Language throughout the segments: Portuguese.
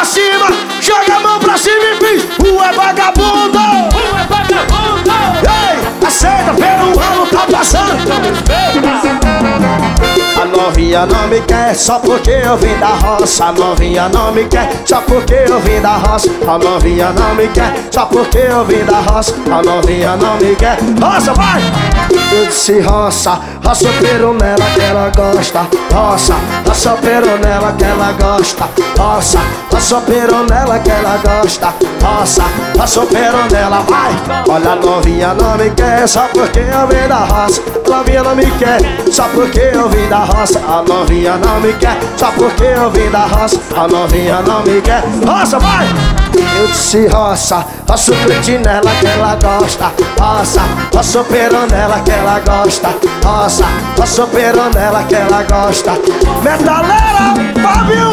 cima, joga a mão pra cima e diz: é vagabundo! É vagabundo! Ei, aceita, pelo ano tá passando. A novinha não me quer só porque eu vim da roça. A novinha não me quer só porque eu vim da roça. A novinha não me quer só porque eu vim da roça. A novinha não me quer. Roça, vai! Eu disse roça, roça o peru nela que ela gosta. Roça, roça o peru nela que ela gosta. Roça, roça o peru nela que ela gosta. Roça, roça o peru nela, vai! Olha, a novinha não me quer só porque eu vim da roça. A novinha não me quer só porque eu vim da roça. A novinha não me quer só porque eu vim da roça. A novinha não me quer. Roça, vai! Eu disse roça, roça o pretinho nela que ela gosta. Roça, roça o peru nela que ela gosta. Roça, roça o peru nela que ela gosta. Metaleira, Fábio!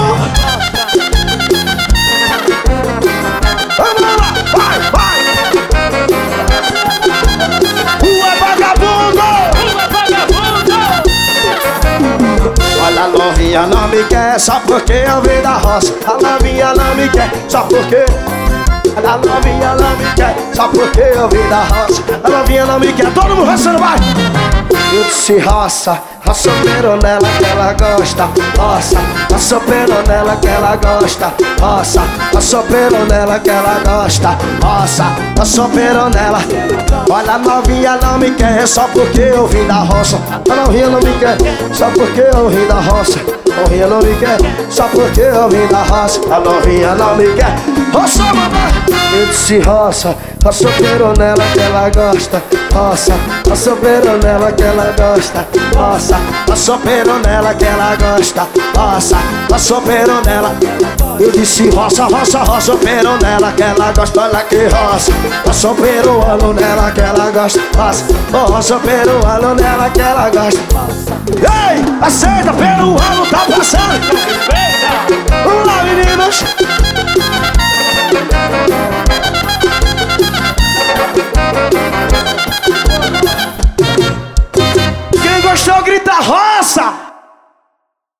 Vamos lá, vai, vai! É vagabundo! Olha, a novinha não me quer só porque eu vim da roça. A novinha não me quer só porque... A novinha não me quer só porque eu vim da roça. A novinha não me quer, todo mundo roçando, vai! Eu disse roça, roça o peru nela que ela gosta. Roça, roça o peru nela que ela gosta. Roça, roça o peru nela que ela gosta. Roça, roça o peru nela. Olha, a novinha não me quer só porque eu vim da roça. A novinha não me quer só porque eu vim da roça. A novinha não me quer só porque eu vim da roça. A novinha não me quer. Roça, mamãe! Eu disse roça, roça o peru nela que ela gosta. Roça, roça o peru nela que ela gosta. Roça, roça o peru nela que ela gosta. Roça, roça o peru nela. Eu disse roça, roça, roça o peru nela que ela gosta. Olha que roça, roça o peruano nela que ela gosta. Roça, roça o peruano nela que ela gosta. Ei, aceita, peruano tá passando. Vamos lá, meninas.